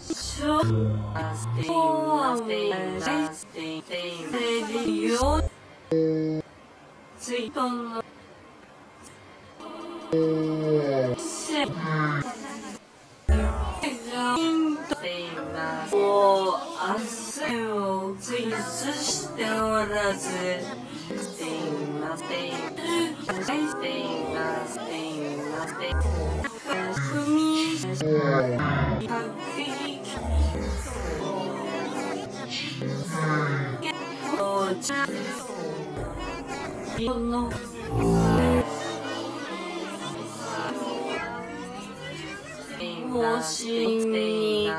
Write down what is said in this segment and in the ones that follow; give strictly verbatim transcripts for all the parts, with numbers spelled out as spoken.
So, stay, stay, stay, stay, you. Sit on the set.を汗をついつしておらず、していません。していません。踏み確認お茶のもしに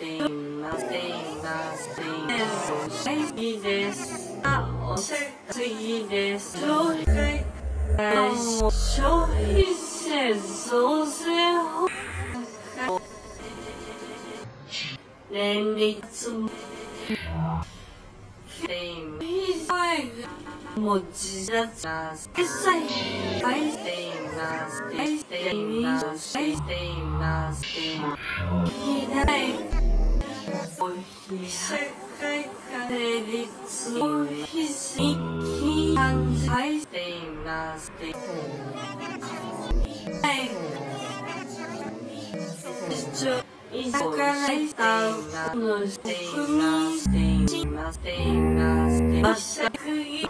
いいです。あ、おせ次です。消費消費税増税法連立も持ち出した決済返しています返しています返しています左おひ世界成立を必死に感じ返していますはい主張いざからいたのしていますしていますしていますしてい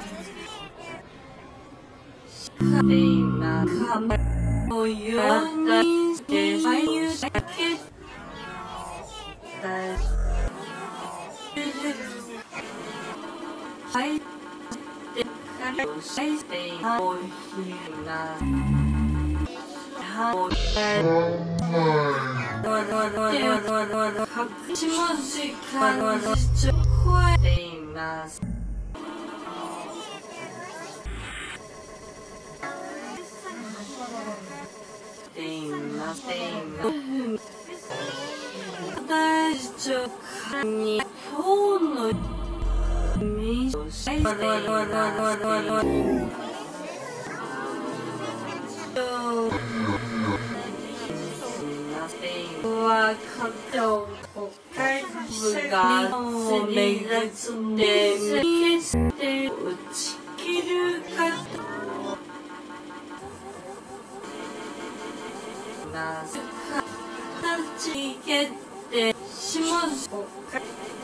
していますかもようにして左右だけだはいでからしていますおひなはお隠し文字から主張超えていますていますています大丈夫に今日のみそしていますわかったおかずがもめがつんでみして打ち切るかなぜか立ち決定しますおか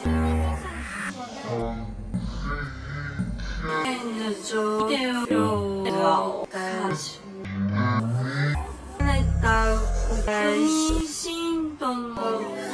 N 上でがおかしれたおかし